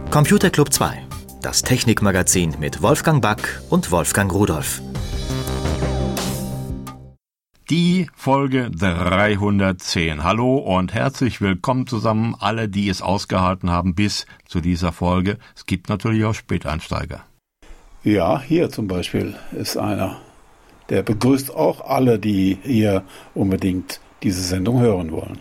Computer Club 2, das Technikmagazin mit Wolfgang Back und Wolfgang Rudolph. Die Folge 310. Hallo und herzlich willkommen zusammen, alle, die es ausgehalten haben bis zu dieser Folge. Es gibt natürlich auch Späteinsteiger. Ja, hier zum Beispiel ist einer. Der begrüßt auch alle, die hier unbedingt diese Sendung hören wollen.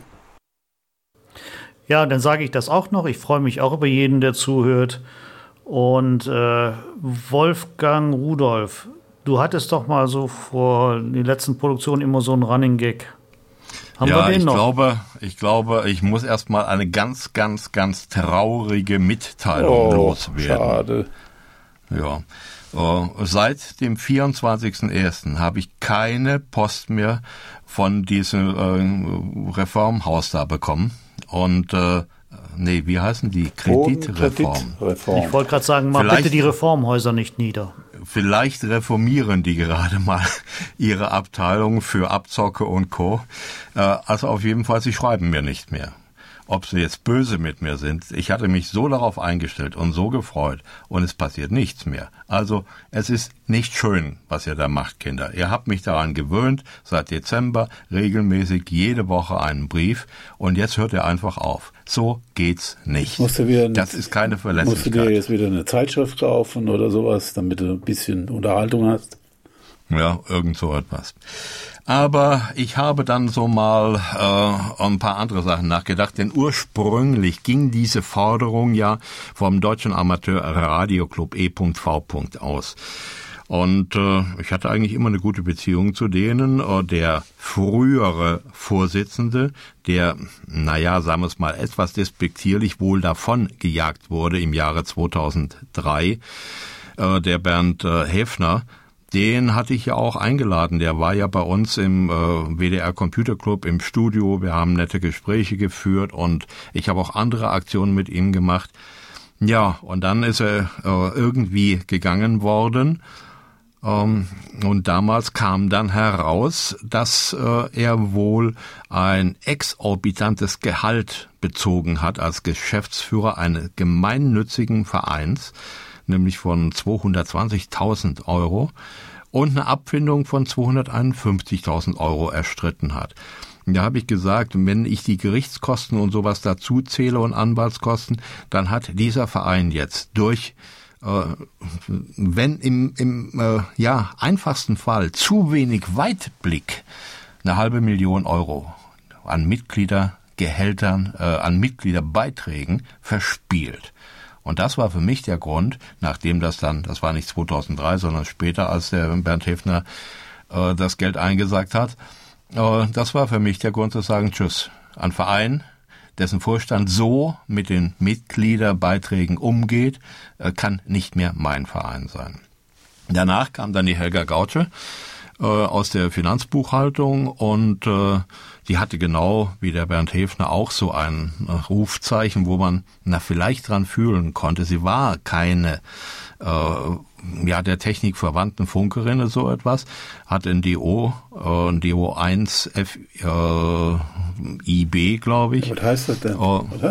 Ja, dann sage ich das auch noch. Ich freue mich auch über jeden, der zuhört. Und Wolfgang Rudolph, du hattest doch mal so vor den letzten Produktionen immer so einen Running Gag. Haben wir den noch? Ich glaube, ich muss erstmal eine ganz traurige Mitteilung loswerden. Schade. Ja. Seit dem 24.01. habe ich keine Post mehr von diesem Reformhaus da bekommen. Und, wie heißen die? Kreditreform. Ich wollte gerade sagen, mach bitte die Reformhäuser nicht nieder. Vielleicht reformieren die gerade mal ihre Abteilung für Abzocke und Co. Also auf jeden Fall, sie schreiben mir nicht mehr. Ob sie jetzt böse mit mir sind, ich hatte mich so darauf eingestellt und so gefreut und es passiert nichts mehr. Also es ist nicht schön, was ihr da macht, Kinder. Ihr habt mich daran gewöhnt, seit Dezember regelmäßig jede Woche einen Brief und jetzt hört ihr einfach auf. So geht's nicht. Das ist keine Verlässlichkeit. Musst du dir jetzt wieder eine Zeitschrift kaufen oder sowas, damit du ein bisschen Unterhaltung hast? Ja, irgend so etwas. Aber ich habe dann so mal ein paar andere Sachen nachgedacht, denn ursprünglich ging diese Forderung ja vom Deutschen Amateur Radioclub E.V. aus. Und ich hatte eigentlich immer eine gute Beziehung zu denen. Der frühere Vorsitzende, der, sagen wir es mal, etwas despektierlich wohl davon gejagt wurde im Jahre 2003, der Bernd Häfner, den hatte ich ja auch eingeladen. Der war ja bei uns im WDR Computer Club im Studio. Wir haben nette Gespräche geführt und ich habe auch andere Aktionen mit ihm gemacht. Ja, und dann ist er irgendwie gegangen worden. Und damals kam dann heraus, dass er wohl ein exorbitantes Gehalt bezogen hat als Geschäftsführer eines gemeinnützigen Vereins, nämlich von 220.000 Euro und eine Abfindung von 251.000 Euro erstritten hat. Da habe ich gesagt, wenn ich die Gerichtskosten und sowas dazu zähle und Anwaltskosten, dann hat dieser Verein jetzt durch, wenn im einfachsten Fall zu wenig Weitblick, 500.000 Euro an Mitgliedergehältern, an Mitgliederbeiträgen verspielt. Und das war für mich der Grund, nachdem das war nicht 2003, sondern später, als der Bernd Häfner das Geld eingesagt hat, das war für mich der Grund zu sagen, tschüss, ein Verein, dessen Vorstand so mit den Mitgliederbeiträgen umgeht, kann nicht mehr mein Verein sein. Danach kam dann die Helga Gautsche aus der Finanzbuchhaltung und die hatte genau wie der Bernd Häfner auch so ein Rufzeichen, wo man vielleicht dran fühlen konnte. Sie war keine der Technik verwandten Funkerin oder so etwas, hat ein DO1 FIB, glaube ich. Was heißt das denn?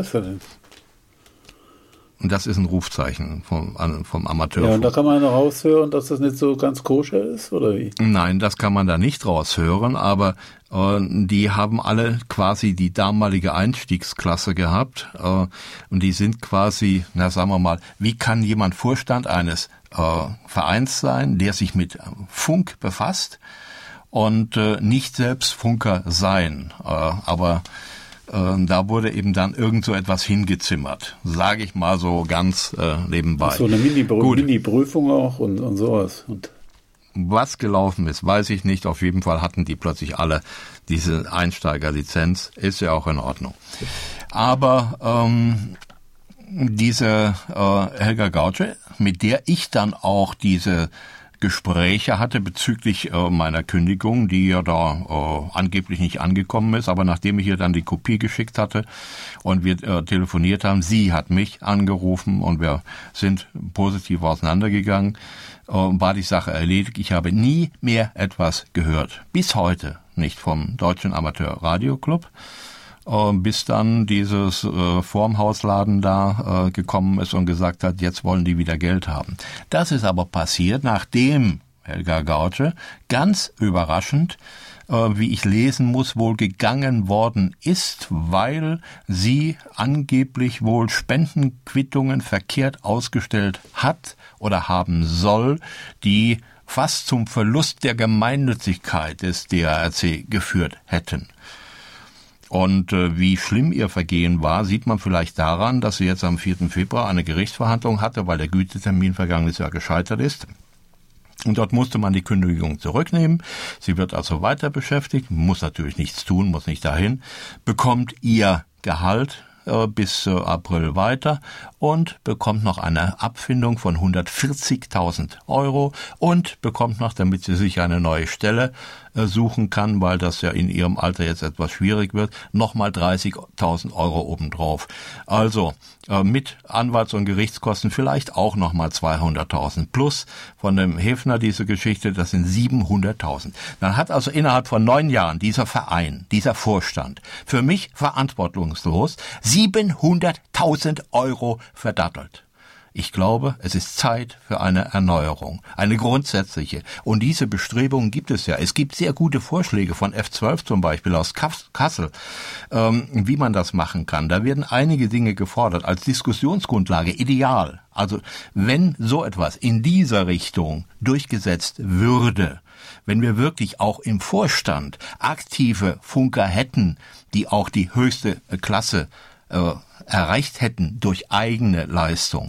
Und das ist ein Rufzeichen vom Amateurfunk. Ja, und da kann man raushören, dass das nicht so ganz koscher ist, oder wie? Nein, das kann man da nicht raushören, aber die haben alle quasi die damalige Einstiegsklasse gehabt und die sind quasi, sagen wir mal, wie kann jemand Vorstand eines Vereins sein, der sich mit Funk befasst und nicht selbst Funker sein, aber da wurde eben dann irgend so etwas hingezimmert, sage ich mal so ganz nebenbei. So eine Mini-Prüfung auch und sowas. Und was gelaufen ist, weiß ich nicht. Auf jeden Fall hatten die plötzlich alle diese Einsteigerlizenz. Ist ja auch in Ordnung. Aber diese Helga Gautsche, mit der ich dann auch diese Gespräche hatte bezüglich meiner Kündigung, die ja da angeblich nicht angekommen ist, aber nachdem ich ihr dann die Kopie geschickt hatte und wir telefoniert haben, sie hat mich angerufen und wir sind positiv auseinandergegangen, war die Sache erledigt. Ich habe nie mehr etwas gehört, bis heute nicht vom Deutschen Amateur Radioclub. bis dann dieses Formhausladen da gekommen ist und gesagt hat, jetzt wollen die wieder Geld haben. Das ist aber passiert, nachdem Helga Gautsche ganz überraschend, wie ich lesen muss, wohl gegangen worden ist, weil sie angeblich wohl Spendenquittungen verkehrt ausgestellt hat oder haben soll, die fast zum Verlust der Gemeinnützigkeit des DARC geführt hätten. Und wie schlimm ihr Vergehen war, sieht man vielleicht daran, dass sie jetzt am 4. Februar eine Gerichtsverhandlung hatte, weil der Gütetermin vergangenes Jahr gescheitert ist. Und dort musste man die Kündigung zurücknehmen. Sie wird also weiter beschäftigt, muss natürlich nichts tun, muss nicht dahin, bekommt ihr Gehalt bis April weiter und bekommt noch eine Abfindung von 140.000 € und bekommt noch, damit sie sich eine neue Stelle suchen kann, weil das ja in ihrem Alter jetzt etwas schwierig wird, nochmal 30.000 € obendrauf. Also mit Anwalts- und Gerichtskosten vielleicht auch nochmal 200.000 plus von dem Hefner diese Geschichte, das sind 700.000. Dann hat also innerhalb von 9 Jahren dieser Verein, dieser Vorstand, für mich verantwortungslos 700.000 € verdattelt. Ich glaube, es ist Zeit für eine Erneuerung, eine grundsätzliche. Und diese Bestrebungen gibt es ja. Es gibt sehr gute Vorschläge von F12 zum Beispiel aus Kassel, wie man das machen kann. Da werden einige Dinge gefordert als Diskussionsgrundlage, ideal. Also wenn so etwas in dieser Richtung durchgesetzt würde, wenn wir wirklich auch im Vorstand aktive Funker hätten, die auch die höchste Klasse erreicht hätten durch eigene Leistung.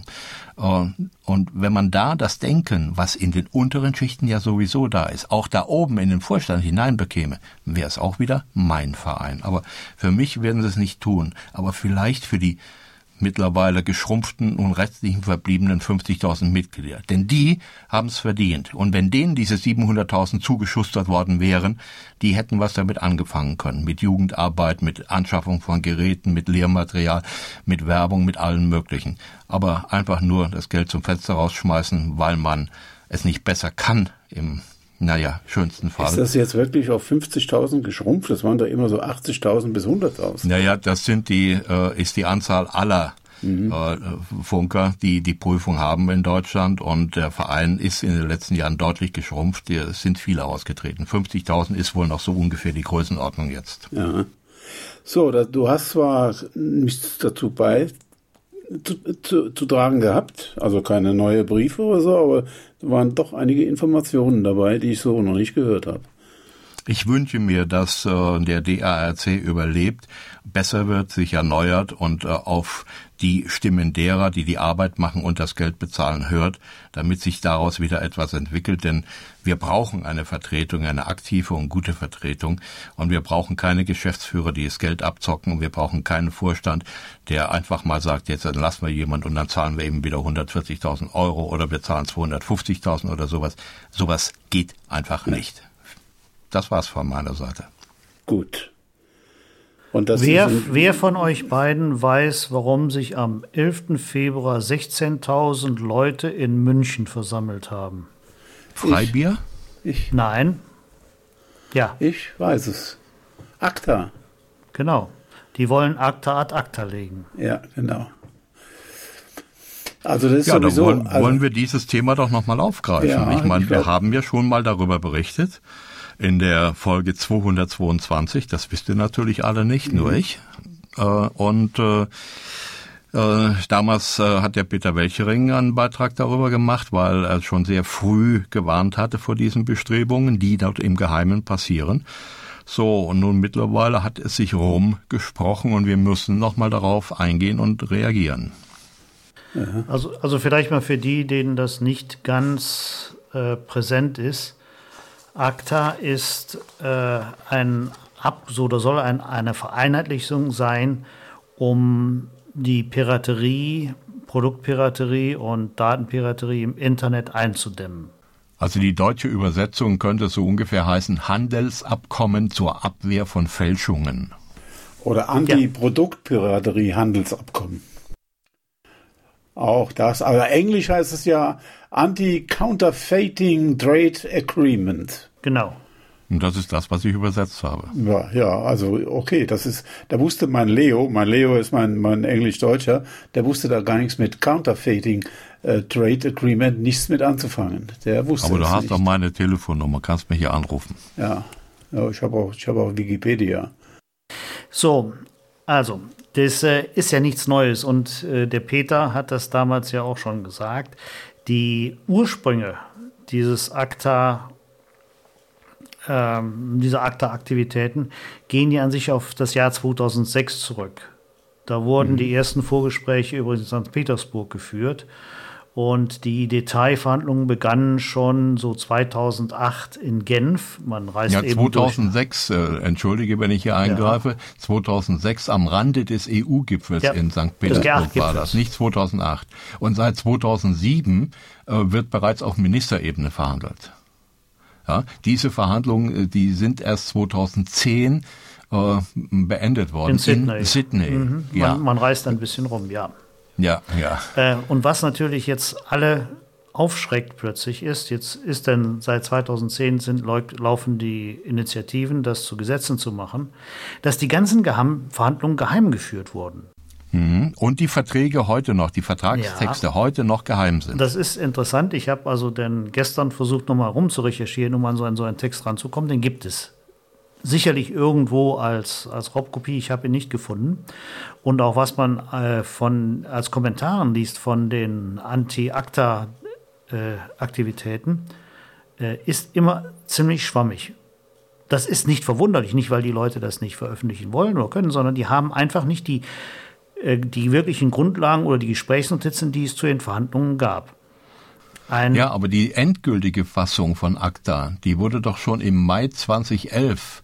Und wenn man da das Denken, was in den unteren Schichten ja sowieso da ist, auch da oben in den Vorstand hineinbekäme, wäre es auch wieder mein Verein. Aber für mich werden sie es nicht tun. Aber vielleicht für die mittlerweile geschrumpften und restlichen verbliebenen 50.000 Mitglieder. Denn die haben es verdient. Und wenn denen diese 700.000 zugeschustert worden wären, die hätten was damit angefangen können. Mit Jugendarbeit, mit Anschaffung von Geräten, mit Lehrmaterial, mit Werbung, mit allem Möglichen. Aber einfach nur das Geld zum Fenster rausschmeißen, weil man es nicht besser kann im schönsten Fall. Ist das jetzt wirklich auf 50.000 geschrumpft? Das waren doch immer so 80.000 bis 100.000. Das ist die Anzahl aller Funker, die die Prüfung haben in Deutschland, und der Verein ist in den letzten Jahren deutlich geschrumpft. Es sind viele ausgetreten. 50.000 ist wohl noch so ungefähr die Größenordnung jetzt. Ja. So, du hast zwar nichts dazu zu tragen gehabt, also keine neue Briefe oder so, aber da waren doch einige Informationen dabei, die ich so noch nicht gehört habe. Ich wünsche mir, dass der DARC überlebt, besser wird, sich erneuert und auf die Stimmen derer, die die Arbeit machen und das Geld bezahlen, hört, damit sich daraus wieder etwas entwickelt. Denn wir brauchen eine Vertretung, eine aktive und gute Vertretung. Und wir brauchen keine Geschäftsführer, die das Geld abzocken. Und wir brauchen keinen Vorstand, der einfach mal sagt, jetzt entlassen wir jemanden und dann zahlen wir eben wieder 140.000 € oder wir zahlen 250.000 oder sowas. Sowas geht einfach nicht. Das war's von meiner Seite. Gut. Und das wer von euch beiden weiß, warum sich am 11. Februar 16.000 Leute in München versammelt haben? Freibier? Ich. Nein. Ja. Ich weiß es. ACTA. Genau. Die wollen ACTA ad acta legen. Ja, genau. Also das ist ja, sowieso, dann wollen wir dieses Thema doch nochmal aufgreifen. Ja, ich meine, wir haben ja schon mal darüber berichtet. In der Folge 222, das wisst ihr natürlich alle nicht, nur ich. Damals hat der Peter Welchering einen Beitrag darüber gemacht, weil er schon sehr früh gewarnt hatte vor diesen Bestrebungen, die dort im Geheimen passieren. So, und nun mittlerweile hat es sich rumgesprochen und wir müssen nochmal darauf eingehen und reagieren. Ja. Also vielleicht mal für die, denen das nicht ganz präsent ist. ACTA ist soll eine Vereinheitlichung sein, um die Piraterie, Produktpiraterie und Datenpiraterie im Internet einzudämmen. Also die deutsche Übersetzung könnte so ungefähr heißen Handelsabkommen zur Abwehr von Fälschungen. Oder Anti-Produktpiraterie Handelsabkommen. Auch das, aber Englisch heißt es ja Anti-Counterfeiting Trade Agreement. Genau. Und das ist das, was ich übersetzt habe. Ja, also okay, da wusste mein Leo ist mein Englisch-Deutscher, der wusste da gar nichts mit Counterfeiting Trade Agreement, nichts mit anzufangen. Der wusste Aber du hast nicht. doch meine Telefonnummer, kannst mich hier anrufen. Ja, ich habe auch Wikipedia. So, also, das ist ja nichts Neues und der Peter hat das damals ja auch schon gesagt. Die Ursprünge dieses dieser ACTA-Aktivitäten gehen ja an sich auf das Jahr 2006 zurück. Da wurden die ersten Vorgespräche übrigens in St. Petersburg geführt und die Detailverhandlungen begannen schon so 2008 in Genf. Man reist ja, eben 2006, entschuldige, wenn ich hier eingreife, 2006 am Rande des EU-Gipfels in St. Petersburg war das, nicht 2008. Und seit 2007 wird bereits auf Ministerebene verhandelt. Ja, diese Verhandlungen, die sind erst 2010 beendet worden. In Sydney. Ja. Man reist ein bisschen rum, ja. Ja. Und was natürlich jetzt alle aufschreckt plötzlich ist denn seit 2010 laufen die Initiativen, das zu Gesetzen zu machen, dass die ganzen Verhandlungen geheim geführt wurden. Und die Verträge heute noch, die Vertragstexte heute noch geheim sind. Das ist interessant. Ich habe also dann gestern versucht, nochmal rumzurecherchieren, um an so einen Text ranzukommen. Den gibt es sicherlich irgendwo als Raubkopie. Ich habe ihn nicht gefunden. Und auch was man als Kommentaren liest von den Anti-ACTA-Aktivitäten, ist immer ziemlich schwammig. Das ist nicht verwunderlich, nicht weil die Leute das nicht veröffentlichen wollen oder können, sondern die haben einfach nicht die wirklichen Grundlagen oder die Gesprächsnotizen, die es zu den Verhandlungen gab. Ja, aber die endgültige Fassung von ACTA, die wurde doch schon im Mai 2011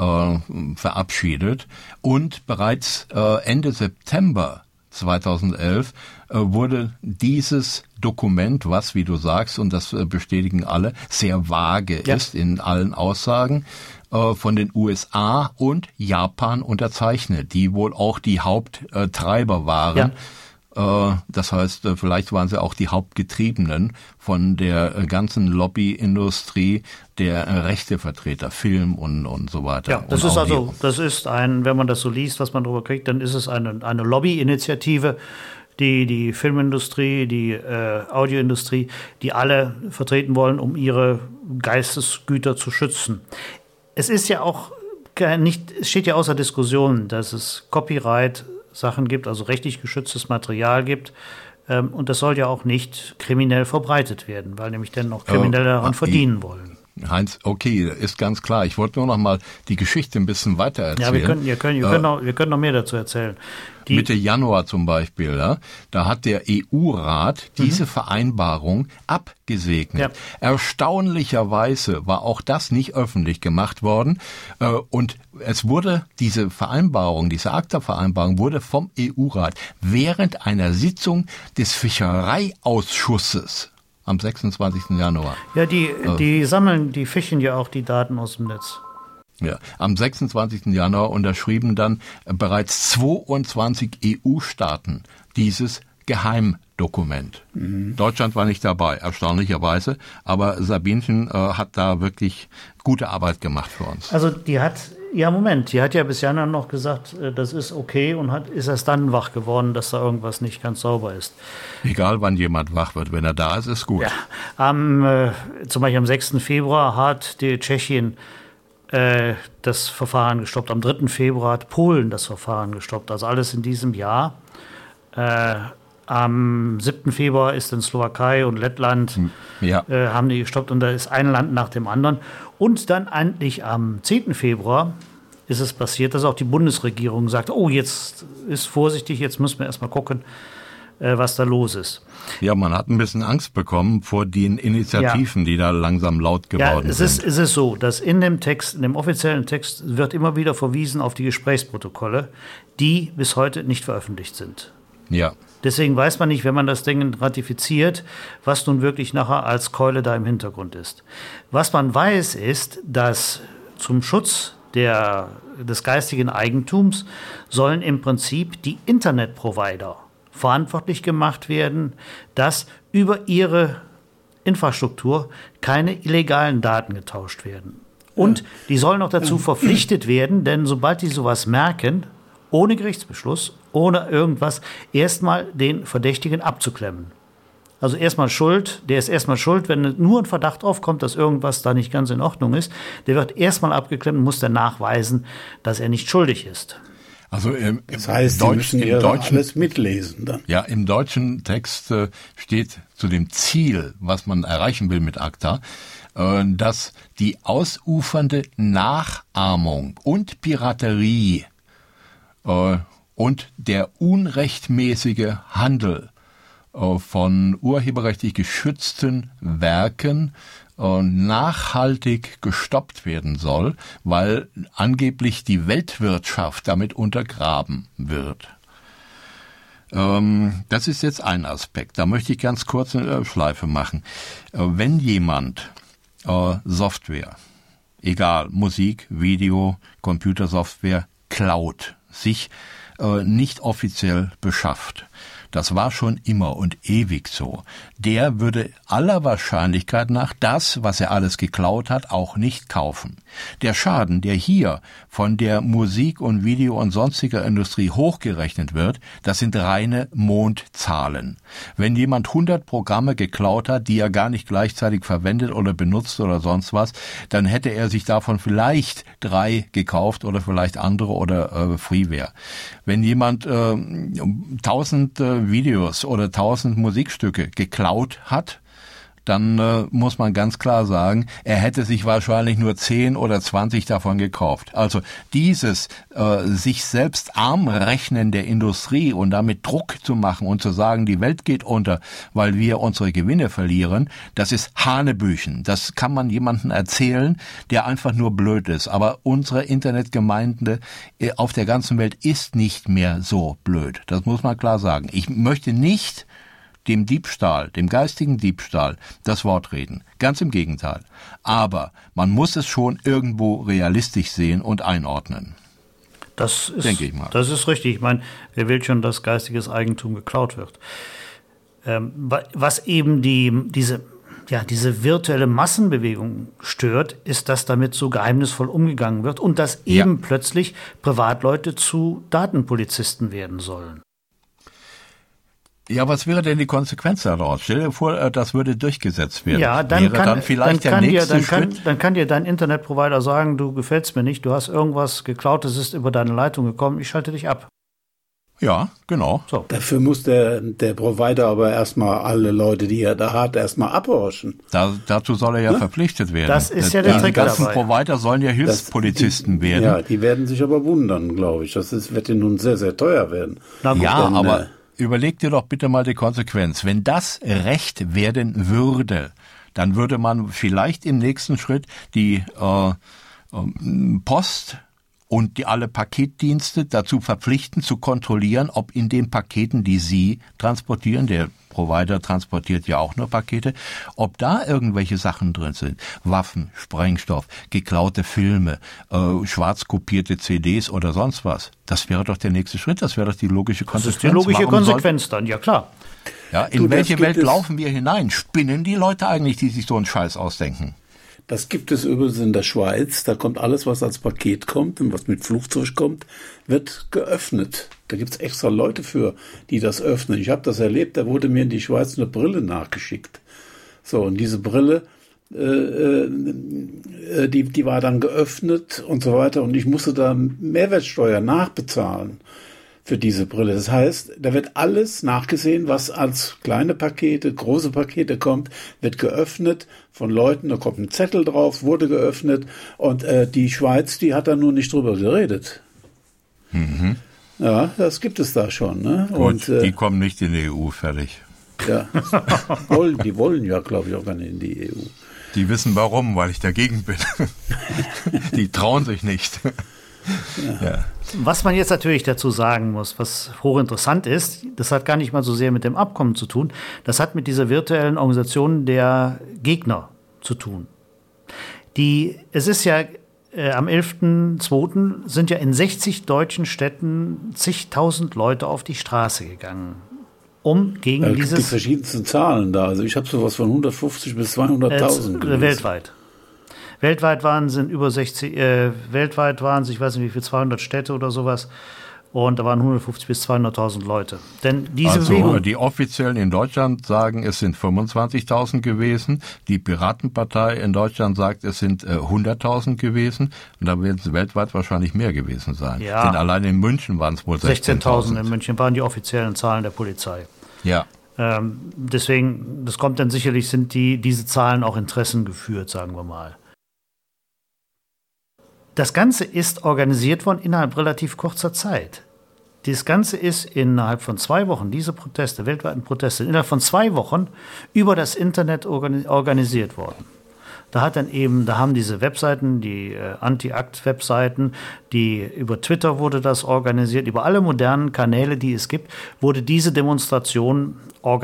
verabschiedet und bereits Ende September 2011 wurde dieses Dokument, was, wie du sagst, und das bestätigen alle, sehr vage ist in allen Aussagen, von den USA und Japan unterzeichnet, die wohl auch die Haupttreiber waren. Ja. Das heißt, vielleicht waren sie auch die Hauptgetriebenen von der ganzen Lobbyindustrie der Rechtevertreter, Film und so weiter. Ja, das ist wenn man das so liest, was man darüber kriegt, dann ist es eine Lobbyinitiative, die Filmindustrie, die Audioindustrie, die alle vertreten wollen, um ihre Geistesgüter zu schützen. Es ist ja auch es steht ja außer Diskussion, dass es Copyright-Sachen gibt, also rechtlich geschütztes Material gibt. Und das soll ja auch nicht kriminell verbreitet werden, weil nämlich dann noch Kriminelle daran verdienen wollen. Heinz, okay, ist ganz klar. Ich wollte nur noch mal die Geschichte ein bisschen weiter erzählen. Ja, wir können noch mehr dazu erzählen. Mitte Januar zum Beispiel, ja, da hat der EU-Rat diese Vereinbarung abgesegnet. Ja. Erstaunlicherweise war auch das nicht öffentlich gemacht worden. Und es wurde diese ACTA-Vereinbarung wurde vom EU-Rat während einer Sitzung des Fischereiausschusses am 26. Januar. Ja, die fischen ja auch die Daten aus dem Netz. Ja, am 26. Januar unterschrieben dann bereits 22 EU-Staaten dieses Geheimdokument. Deutschland war nicht dabei, erstaunlicherweise, aber Sabinchen hat da wirklich gute Arbeit gemacht für uns. Also die hat ja bis Januar noch gesagt, das ist okay und ist erst dann wach geworden, dass da irgendwas nicht ganz sauber ist. Egal, wann jemand wach wird, wenn er da ist, ist gut. Ja, zum Beispiel am 6. Februar hat die Tschechien das Verfahren gestoppt. Am 3. Februar hat Polen das Verfahren gestoppt. Also alles in diesem Jahr. Am 7. Februar ist in Slowakei und Lettland haben die gestoppt und da ist ein Land nach dem anderen. Und dann endlich am 10. Februar ist es passiert, dass auch die Bundesregierung sagt, oh, jetzt ist vorsichtig, jetzt müssen wir erstmal gucken, was da los ist. Ja, man hat ein bisschen Angst bekommen vor den Initiativen, die da langsam laut geworden sind. Es ist so, dass in dem offiziellen Text wird immer wieder verwiesen auf die Gesprächsprotokolle, die bis heute nicht veröffentlicht sind. Ja. Deswegen weiß man nicht, wenn man das Ding ratifiziert, was nun wirklich nachher als Keule da im Hintergrund ist. Was man weiß, ist, dass zum Schutz des geistigen Eigentums sollen im Prinzip die Internetprovider verantwortlich gemacht werden, dass über ihre Infrastruktur keine illegalen Daten getauscht werden. Und die sollen auch dazu verpflichtet werden, denn sobald die sowas merken, ohne Gerichtsbeschluss, ohne irgendwas, erstmal den Verdächtigen abzuklemmen. Also erstmal Schuld, der ist erstmal schuld, wenn nur ein Verdacht aufkommt, dass irgendwas da nicht ganz in Ordnung ist. Der wird erstmal abgeklemmt und muss dann nachweisen, dass er nicht schuldig ist. Also das heißt, Sie müssen ja alles mitlesen dann. Ja, im deutschen Text steht zu dem Ziel, was man erreichen will mit ACTA, dass die ausufernde Nachahmung und Piraterie und der unrechtmäßige Handel von urheberrechtlich geschützten Werken nachhaltig gestoppt werden soll, weil angeblich die Weltwirtschaft damit untergraben wird. Das ist jetzt ein Aspekt. Da möchte ich ganz kurz eine Schleife machen. Wenn jemand Software, egal, Musik, Video, Computersoftware, klaut, sich nicht offiziell beschafft, das war schon immer und ewig so, der würde aller Wahrscheinlichkeit nach das, was er alles geklaut hat, auch nicht kaufen. Der Schaden, der hier von der Musik- und Video- und sonstiger Industrie hochgerechnet wird, das sind reine Mondzahlen. Wenn jemand 100 Programme geklaut hat, die er gar nicht gleichzeitig verwendet oder benutzt oder sonst was, dann hätte er sich davon vielleicht 3 gekauft oder vielleicht andere oder Freeware. Wenn jemand 1000 Videos oder 1000 Musikstücke geklaut hat, dann muss man ganz klar sagen, er hätte sich wahrscheinlich nur 10 oder 20 davon gekauft. Also dieses sich selbst arm rechnen der Industrie und damit Druck zu machen und zu sagen, die Welt geht unter, weil wir unsere Gewinne verlieren, das ist Hanebüchen. Das kann man jemandem erzählen, der einfach nur blöd ist. Aber unsere Internetgemeinde auf der ganzen Welt ist nicht mehr so blöd. Das muss man klar sagen. Ich möchte nicht dem Diebstahl, dem geistigen Diebstahl, das Wort reden. Ganz im Gegenteil. Aber man muss es schon irgendwo realistisch sehen und einordnen. Das ist, denke ich mal. Das ist richtig. Ich meine, wer will schon, dass geistiges Eigentum geklaut wird? Was eben diese virtuelle Massenbewegung stört, ist, dass damit so geheimnisvoll umgegangen wird und dass eben plötzlich Privatleute zu Datenpolizisten werden sollen. Ja, was wäre denn die Konsequenz daraus? Stell dir vor, das würde durchgesetzt werden. Ja, dann kann dir dein Internetprovider sagen, du gefällst mir nicht, du hast irgendwas geklaut, das ist über deine Leitung gekommen, ich schalte dich ab. Ja, genau. So. Dafür muss der Provider aber erstmal alle Leute, die er da hat, erstmal abhorchen. Dazu soll er ja verpflichtet werden. Das ist ja der Trick dabei. Die ganzen Provider sollen ja Hilfspolizisten werden. Ja, die werden sich aber wundern, glaube ich. Wird ja nun sehr, sehr teuer werden. Aber überleg dir doch bitte mal die Konsequenz. Wenn das Recht werden würde, dann würde man vielleicht im nächsten Schritt die Post und alle Paketdienste dazu verpflichten, zu kontrollieren, ob in den Paketen, die sie transportieren, der Provider transportiert ja auch nur Pakete, ob da irgendwelche Sachen drin sind. Waffen, Sprengstoff, geklaute Filme, schwarz kopierte CDs oder sonst was. Das wäre doch der nächste Schritt, das wäre doch die logische Konsequenz. Das ist die logische Konsequenz dann, ja klar. Ja, in welche Welt laufen wir hinein? Spinnen die Leute eigentlich, die sich so einen Scheiß ausdenken? Das gibt es übrigens in der Schweiz. Da kommt alles, was als Paket kommt und was mit Flugzeug kommt, wird geöffnet. Da gibt es extra Leute für, die das öffnen. Ich habe das erlebt, da wurde mir in die Schweiz eine Brille nachgeschickt. So, und diese Brille, die war dann geöffnet und so weiter. Und ich musste da Mehrwertsteuer nachbezahlen für diese Brille. Das heißt, da wird alles nachgesehen, was als kleine Pakete, große Pakete kommt, wird geöffnet von Leuten, da kommt ein Zettel drauf, wurde geöffnet und die Schweiz, die hat da nur nicht drüber geredet. Mhm. Ja, das gibt es da schon. Ne? Gut, und die kommen nicht in die EU, fertig. Ja, die wollen ja, glaube ich, auch gar nicht in die EU. Die wissen warum, weil ich dagegen bin. Die trauen sich nicht. Ja. Was man jetzt natürlich dazu sagen muss, was hochinteressant ist, das hat gar nicht mal so sehr mit dem Abkommen zu tun, das hat mit dieser virtuellen Organisation der Gegner zu tun. Es ist ja am 11.02. sind ja in 60 deutschen Städten zigtausend Leute auf die Straße gegangen, um gegen dieses... Die verschiedensten Zahlen da, also ich habe sowas von 150 bis 200.000 weltweit. Weltweit waren es, ich weiß nicht wie viel, 200 Städte oder sowas. Und da waren 150.000 bis 200.000 Leute. Denn diese Bewegung, die Offiziellen in Deutschland sagen, es sind 25.000 gewesen. Die Piratenpartei in Deutschland sagt, es sind 100.000 gewesen. Und da werden es weltweit wahrscheinlich mehr gewesen sein. Ja. Denn allein in München waren es wohl 16.000 in München waren die offiziellen Zahlen der Polizei. Ja. Deswegen, das kommt dann sicherlich, sind diese Zahlen auch interessengeführt, sagen wir mal. Das Ganze ist organisiert worden innerhalb relativ kurzer Zeit. Das Ganze ist innerhalb von 2 Wochen, diese Proteste, weltweiten Proteste, innerhalb von 2 Wochen über das Internet organisiert worden. Da haben diese Webseiten, die Anti-Akt-Webseiten, über Twitter wurde das organisiert, über alle modernen Kanäle, die es gibt, wurde diese Demonstrationen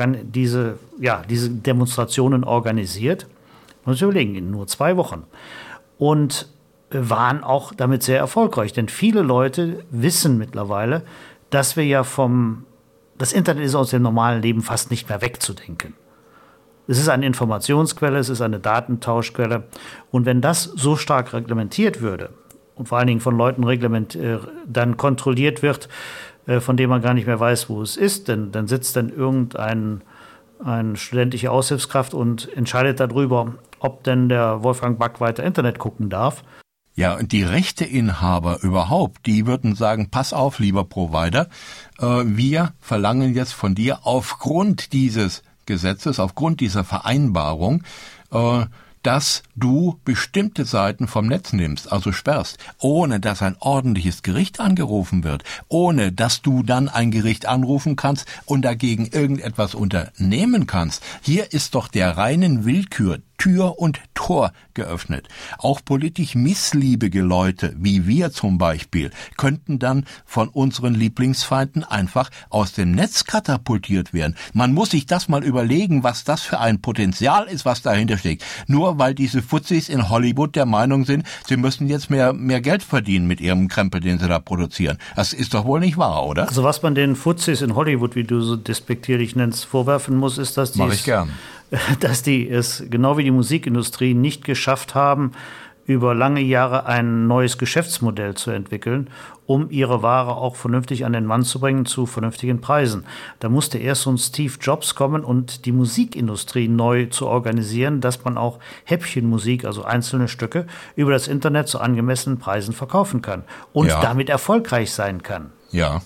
organisiert. Man muss überlegen, in nur 2 Wochen. Und waren auch damit sehr erfolgreich, denn viele Leute wissen mittlerweile, dass wir das Internet ist aus dem normalen Leben fast nicht mehr wegzudenken. Es ist eine Informationsquelle, es ist eine Datentauschquelle. Und wenn das so stark reglementiert würde und vor allen Dingen von Leuten dann kontrolliert wird, von dem man gar nicht mehr weiß, wo es ist, denn dann sitzt dann eine studentische Aushilfskraft und entscheidet darüber, ob denn der Wolfgang Back weiter Internet gucken darf. Ja, und die Rechteinhaber überhaupt, die würden sagen, pass auf, lieber Provider, wir verlangen jetzt von dir aufgrund dieses Gesetzes, aufgrund dieser Vereinbarung, dass du bestimmte Seiten vom Netz nimmst, also sperrst, ohne dass ein ordentliches Gericht angerufen wird, ohne dass du dann ein Gericht anrufen kannst und dagegen irgendetwas unternehmen kannst. Hier ist doch der reinen Willkür Tür und Tor geöffnet. Auch politisch missliebige Leute, wie wir zum Beispiel, könnten dann von unseren Lieblingsfeinden einfach aus dem Netz katapultiert werden. Man muss sich das mal überlegen, was das für ein Potenzial ist, was dahinter steckt. Nur weil diese Fuzzis in Hollywood der Meinung sind, sie müssen jetzt mehr Geld verdienen mit ihrem Krempel, den sie da produzieren. Das ist doch wohl nicht wahr, oder? Also was man den Fuzzis in Hollywood, wie du so despektierlich nennst, vorwerfen muss, ist, dass die es genau wie die Musikindustrie nicht geschafft haben, über lange Jahre ein neues Geschäftsmodell zu entwickeln, um ihre Ware auch vernünftig an den Mann zu bringen zu vernünftigen Preisen. Da musste erst so ein Steve Jobs kommen und die Musikindustrie neu zu organisieren, dass man auch Häppchenmusik, also einzelne Stücke, über das Internet zu angemessenen Preisen verkaufen kann und damit erfolgreich sein kann. Ja.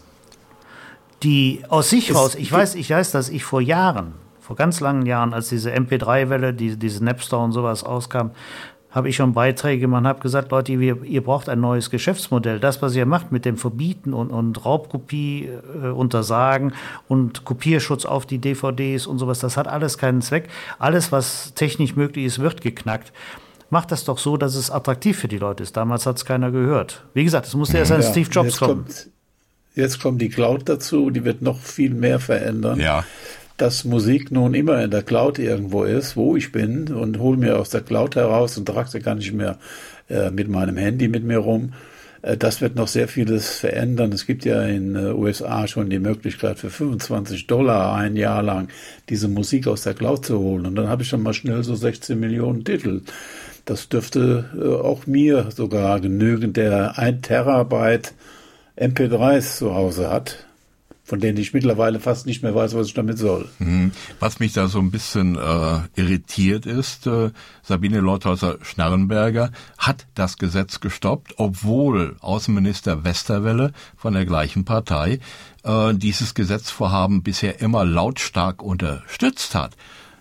Die aus sich raus, ich weiß, dass ich vor ganz langen Jahren, als diese MP3-Welle, diese Napster und sowas auskam, habe ich schon Beiträge gemacht und habe gesagt, Leute, ihr braucht ein neues Geschäftsmodell. Das, was ihr macht mit dem Verbieten und Raubkopie untersagen und Kopierschutz auf die DVDs und sowas, das hat alles keinen Zweck. Alles, was technisch möglich ist, wird geknackt. Macht das doch so, dass es attraktiv für die Leute ist. Damals hat es keiner gehört. Wie gesagt, es musste erst ein Steve Jobs kommen. Jetzt kommt die Cloud dazu, die wird noch viel mehr verändern. Ja. Dass Musik nun immer in der Cloud irgendwo ist, wo ich bin, und hole mir aus der Cloud heraus und trage sie gar nicht mehr mit meinem Handy mit mir rum. Das wird noch sehr vieles verändern. Es gibt ja in USA schon die Möglichkeit für $25 ein Jahr lang diese Musik aus der Cloud zu holen. Und dann habe ich schon mal schnell so 16 Millionen Titel. Das dürfte auch mir sogar genügen, der 1 Terabyte MP3s zu Hause hat, von denen ich mittlerweile fast nicht mehr weiß, was ich damit soll. Was mich da so ein bisschen irritiert ist, Sabine Leuthäuser-Schnarrenberger hat das Gesetz gestoppt, obwohl Außenminister Westerwelle von der gleichen Partei dieses Gesetzvorhaben bisher immer lautstark unterstützt hat.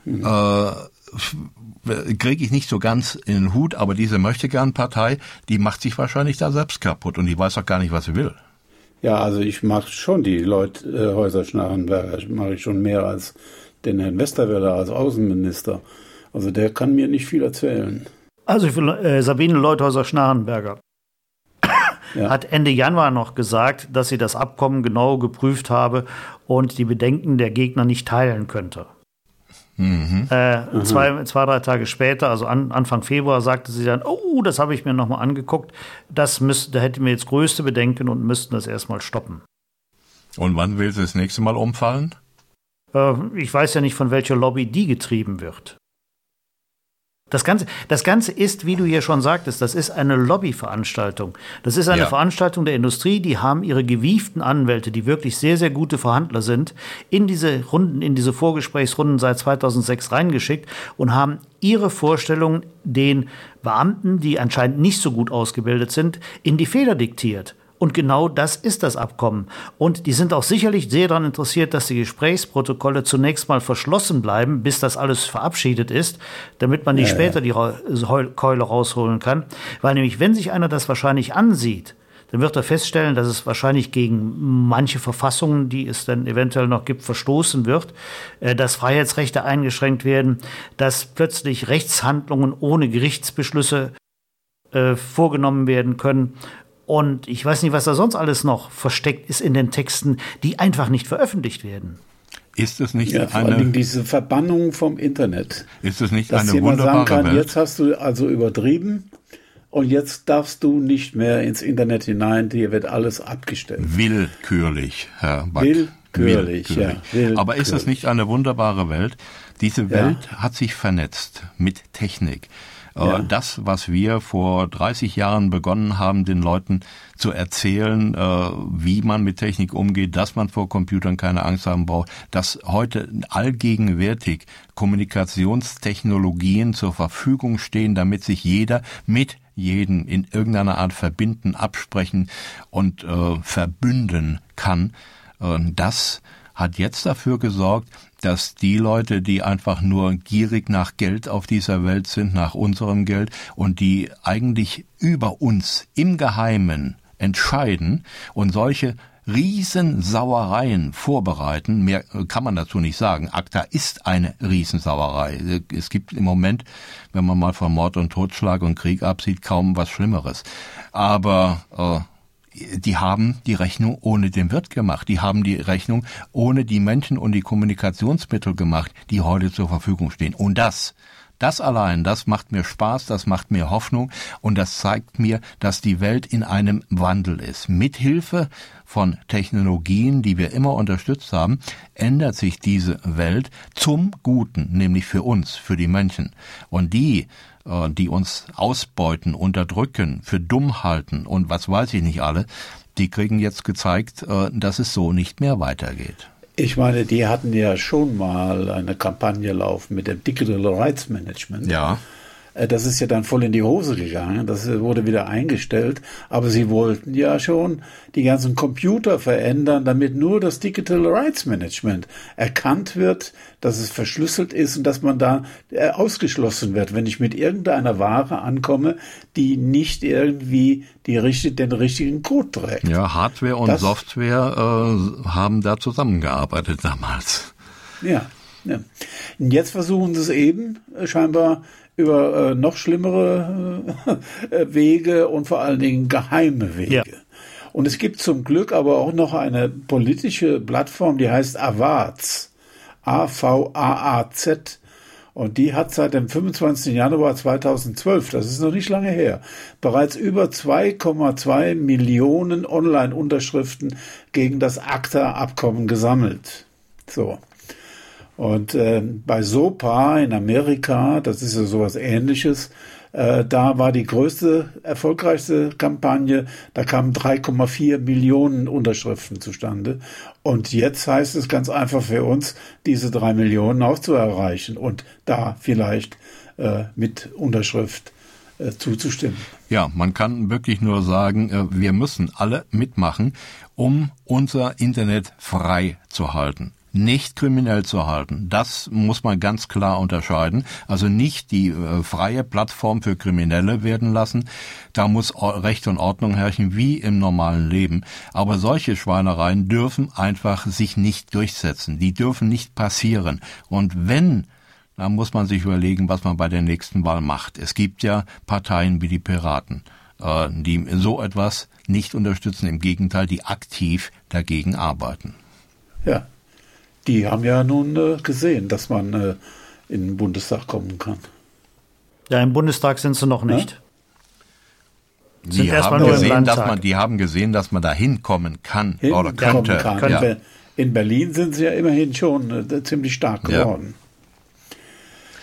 Kriege ich nicht so ganz in den Hut, aber diese Möchtegern-Partei, die macht sich wahrscheinlich da selbst kaputt und die weiß auch gar nicht, was sie will. Ja, also ich mag schon die Leuthäuser-Schnarrenberger, mag ich schon mehr als den Herrn Westerwelle als Außenminister. Also der kann mir nicht viel erzählen. Also Sabine Leuthäuser-Schnarrenberger hat Ende Januar noch gesagt, dass sie das Abkommen genau geprüft habe und die Bedenken der Gegner nicht teilen könnte. 2, 3 Tage später, also Anfang Februar, sagte sie dann, oh, das habe ich mir nochmal angeguckt, da hätten wir jetzt größte Bedenken und müssten das erstmal stoppen. Und wann will sie das nächste Mal umfallen? Ich weiß ja nicht, von welcher Lobby die getrieben wird. Das Ganze ist, wie du hier schon sagtest, das ist eine Lobbyveranstaltung. Das ist eine Veranstaltung der Industrie, die haben ihre gewieften Anwälte, die wirklich sehr, sehr gute Verhandler sind, in diese Runden, in diese Vorgesprächsrunden seit 2006 reingeschickt und haben ihre Vorstellungen den Beamten, die anscheinend nicht so gut ausgebildet sind, in die Feder diktiert. Und genau das ist das Abkommen. Und die sind auch sicherlich sehr daran interessiert, dass die Gesprächsprotokolle zunächst mal verschlossen bleiben, bis das alles verabschiedet ist, damit man später die Keule rausholen kann. Weil nämlich, wenn sich einer das wahrscheinlich ansieht, dann wird er feststellen, dass es wahrscheinlich gegen manche Verfassungen, die es dann eventuell noch gibt, verstoßen wird, dass Freiheitsrechte eingeschränkt werden, dass plötzlich Rechtshandlungen ohne Gerichtsbeschlüsse vorgenommen werden können. Und ich weiß nicht, was da sonst alles noch versteckt ist in den Texten, die einfach nicht veröffentlicht werden. Ist es nicht vor allen Dingen diese Verbannung vom Internet. Ist es nicht dass eine jemand wunderbare sagen kann, Welt? Jetzt hast du also übertrieben und jetzt darfst du nicht mehr ins Internet hinein, dir wird alles abgestellt. Willkürlich, Herr Back. Willkürlich. Aber ist es nicht eine wunderbare Welt? Diese Welt hat sich vernetzt mit Technik. Das, was wir vor 30 Jahren begonnen haben, den Leuten zu erzählen, wie man mit Technik umgeht, dass man vor Computern keine Angst haben braucht, dass heute allgegenwärtig Kommunikationstechnologien zur Verfügung stehen, damit sich jeder mit jedem in irgendeiner Art verbinden, absprechen und verbünden kann. Das hat jetzt dafür gesorgt, dass die Leute, die einfach nur gierig nach Geld auf dieser Welt sind, nach unserem Geld und die eigentlich über uns im Geheimen entscheiden und solche Riesensauereien vorbereiten, mehr kann man dazu nicht sagen. ACTA ist eine Riesensauerei. Es gibt im Moment, wenn man mal von Mord und Totschlag und Krieg absieht, kaum was Schlimmeres. Aber die haben die Rechnung ohne den Wirt gemacht. Die haben die Rechnung ohne die Menschen und die Kommunikationsmittel gemacht, die heute zur Verfügung stehen. Und das allein, das macht mir Spaß, das macht mir Hoffnung und das zeigt mir, dass die Welt in einem Wandel ist. Mithilfe von Technologien, die wir immer unterstützt haben, ändert sich diese Welt zum Guten, nämlich für uns, für die Menschen. Und die uns ausbeuten, unterdrücken, für dumm halten und was weiß ich nicht alle, die kriegen jetzt gezeigt, dass es so nicht mehr weitergeht. Ich meine, die hatten ja schon mal eine Kampagne laufen mit dem Digital Rights Management. Ja. Das ist ja dann voll in die Hose gegangen. Das wurde wieder eingestellt. Aber sie wollten ja schon die ganzen Computer verändern, damit nur das Digital Rights Management erkannt wird, dass es verschlüsselt ist und dass man da ausgeschlossen wird, wenn ich mit irgendeiner Ware ankomme, die nicht irgendwie den richtigen Code trägt. Ja, Hardware und Software haben da zusammengearbeitet damals. Ja. Und jetzt versuchen sie es eben scheinbar über noch schlimmere Wege und vor allen Dingen geheime Wege. Ja. Und es gibt zum Glück aber auch noch eine politische Plattform, die heißt AVAZ, AVAAZ. Und die hat seit dem 25. Januar 2012, das ist noch nicht lange her, bereits über 2,2 Millionen Online-Unterschriften gegen das ACTA-Abkommen gesammelt. So. Und bei SOPA in Amerika, das ist ja sowas Ähnliches, da war die erfolgreichste Kampagne, da kamen 3,4 Millionen Unterschriften zustande. Und jetzt heißt es ganz einfach für uns, diese 3 Millionen auch zu erreichen und da vielleicht mit Unterschrift zuzustimmen. Ja, man kann wirklich nur sagen, wir müssen alle mitmachen, um unser Internet frei zu halten. Nicht kriminell zu halten. Das muss man ganz klar unterscheiden. Also nicht die freie Plattform für Kriminelle werden lassen. Da muss Recht und Ordnung herrschen, wie im normalen Leben. Aber solche Schweinereien dürfen einfach sich nicht durchsetzen. Die dürfen nicht passieren. Und wenn, dann muss man sich überlegen, was man bei der nächsten Wahl macht. Es gibt ja Parteien wie die Piraten, die so etwas nicht unterstützen. Im Gegenteil, die aktiv dagegen arbeiten. Ja. Die haben ja nun gesehen, dass man in den Bundestag kommen kann. Ja, im Bundestag sind sie noch nicht. Die haben gesehen, dass man da hinkommen kann oder könnte. Ja. In Berlin sind sie ja immerhin schon ziemlich stark geworden.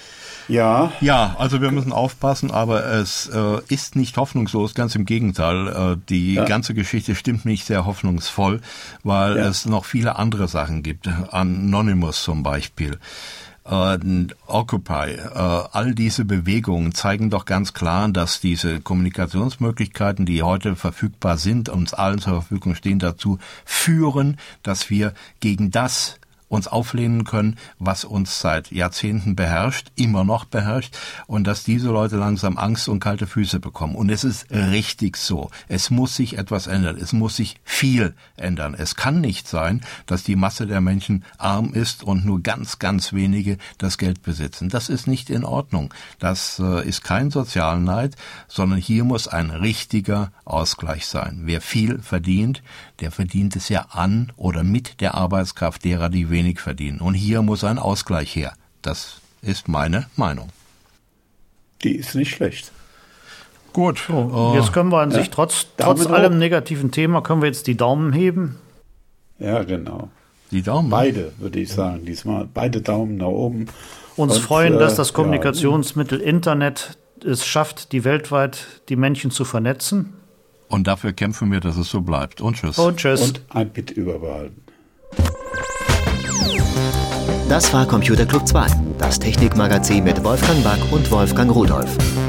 Ja. Ja, also wir müssen aufpassen, aber es ist nicht hoffnungslos, ganz im Gegenteil. Die ganze Geschichte stimmt mich sehr hoffnungsvoll, weil es noch viele andere Sachen gibt. Anonymous zum Beispiel. Occupy, all diese Bewegungen zeigen doch ganz klar, dass diese Kommunikationsmöglichkeiten, die heute verfügbar sind, uns allen zur Verfügung stehen, dazu führen, dass wir gegen das uns auflehnen können, was uns seit Jahrzehnten beherrscht, immer noch beherrscht, und dass diese Leute langsam Angst und kalte Füße bekommen. Und es ist richtig so. Es muss sich etwas ändern. Es muss sich viel ändern. Es kann nicht sein, dass die Masse der Menschen arm ist und nur ganz, ganz wenige das Geld besitzen. Das ist nicht in Ordnung. Das ist kein Sozialneid, sondern hier muss ein richtiger Ausgleich sein. Wer viel verdient, der verdient es ja an oder mit der Arbeitskraft derer, die wenig verdienen. Und hier muss ein Ausgleich her. Das ist meine Meinung. Die ist nicht schlecht. Gut. So, jetzt können wir an sich trotz allem negativen Thema, können wir jetzt die Daumen heben. Ja, genau. Die Daumen? Beide, würde ich sagen, diesmal. Beide Daumen nach oben. Uns freuen, dass das Kommunikationsmittel Internet es schafft, die Menschen zu vernetzen. Und dafür kämpfen wir, dass es so bleibt. Und tschüss. Und tschüss. Und ein Bit überbehalten. Das war Computer Club 2, das Technikmagazin mit Wolfgang Back und Wolfgang Rudolph.